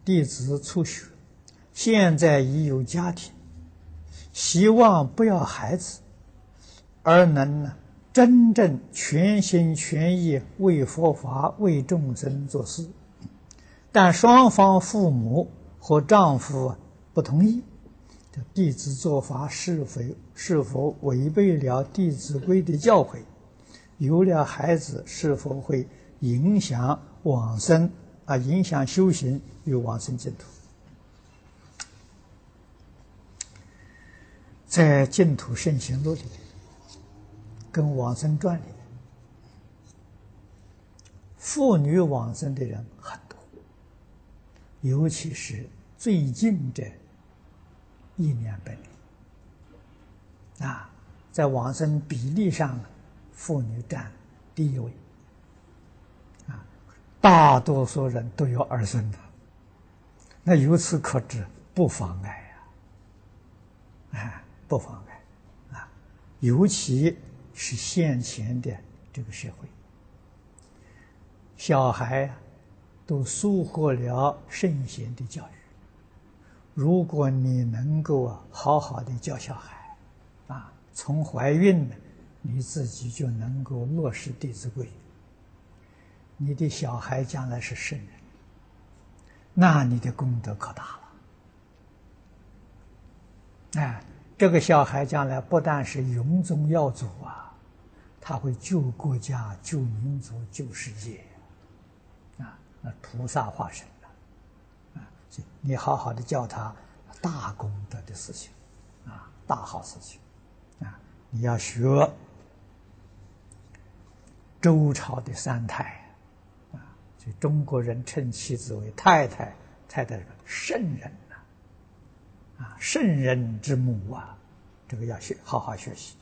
弟子初学，现在已有家庭，希望不要孩子，而能真正全心全意为佛法、为众生做事。但双方父母和丈夫不同意，弟子做法是否违背了《弟子规》的教诲？有了孩子是否会影响往生影响修行与往生净土？在《净土圣行录》里面，跟《往生传》里面，妇女往生的人很多，尤其是最近这1年半年，在往生比例上，妇女占第一位，大多数人都有儿孙的，那由此可知，不妨碍不妨碍尤其是现前的这个社会，小孩都疏忽了圣贤的教育。如果你能够好好的教小孩，从怀孕你自己就能够落实《弟子规》，你的小孩将来是圣人，那你的功德可大了。这个小孩将来不但是永宗耀祖他会救国家、救民族、救世界那菩萨化身所以你好好的教他大功德的事情大好事情你要学周朝的3太所以中国人称妻子为太太，太太是圣人圣人之母这个要好好学习。